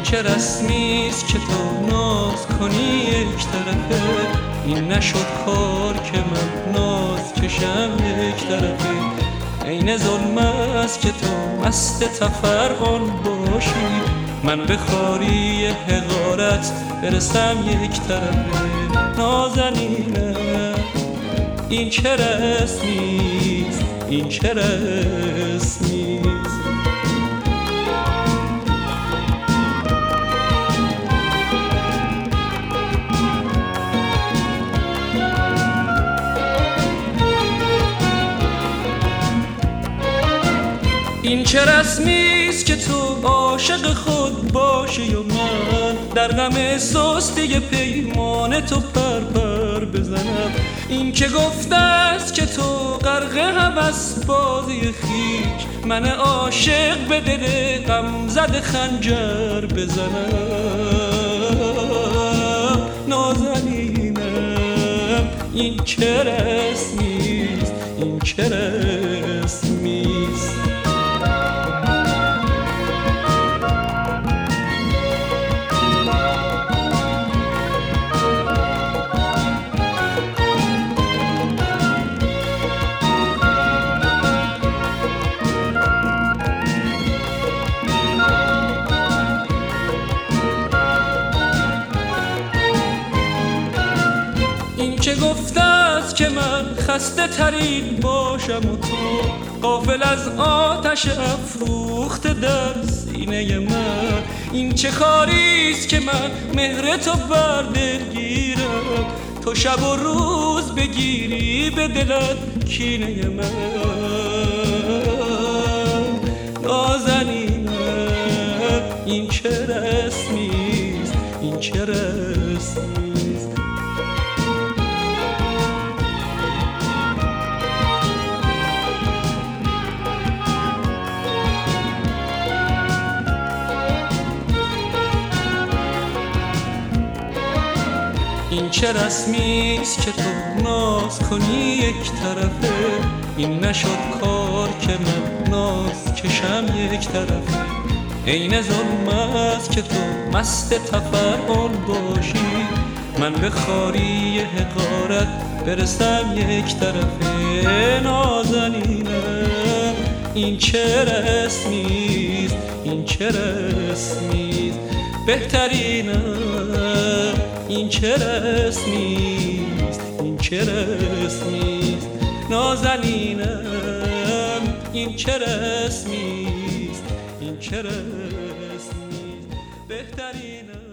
چه رسمیست که تو ناز کنی یک طرفه؟ این نشد کار که من ناز کشم یک طرفه. عین ظلم است که تو مست تفرقان باشی، من به خواری حقارت برسم یک طرفه. نازنینم این چه رسمیست، این چه رسمیست؟ این چه رسمیست که تو عاشق خود باشی و من در غم سستی پیمان تو پر بزنم. این که گفته است که تو غرق هوس بازی خویش، من عاشق به دل غم زده خنجر بزنم. نازنینم این چه رسمیست، این چه رسمیست؟ چه گفته است که من خسته ترین باشم و تو غافل از آتش افروخته در سینه من. این چه کاریست که من مهر تو بر دل گیرم، تو شب و روز بگیری به دلت کینه من. نازنینم این چه رسمیست، این چه رسمیست؟ این چه رسمیست که تو ناز کنی یک طرفه؟ این نشد کار که من ناز کشم یک طرفه. عین ظلم است که تو مست تفرقان باشی، من به خواری حقارت برسم یک طرفه. نازنینم این چه رسمیست، این چه رسمیست؟ بهترینم این چه رسمیست، این چه رسمیست؟ نازنینم این چه رسمیست، این چه رسمیست؟ بهترینم